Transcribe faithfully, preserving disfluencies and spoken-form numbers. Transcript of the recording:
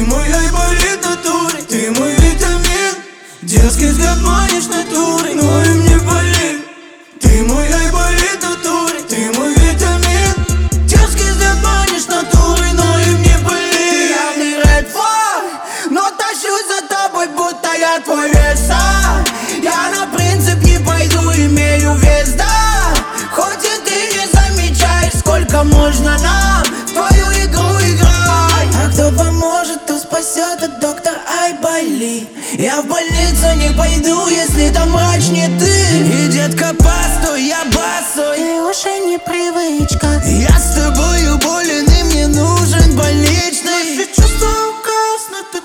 мой айболит натуре, ты мой витамин. Детский взгляд манишь натурой, но и мне болит. Ты мой айболит натуре, ты мой витамин. Детский взгляд манишь натурой, но и мне болит. Ты явный ред флаг, но тащусь за тобой, будто я твой веса. Я на принцип не пойду, имею вес, да. Хоть и ты не замечаешь, сколько можно нам в твою игру играть. А кто поможет, то спасет, это доктор Айболит. Я в больницу не пойду, если там врач не ты. И детка, постой, я босой, и уже не привычка. Я с тобою болен, и мне нужен больничный. Наши чувства угаснут,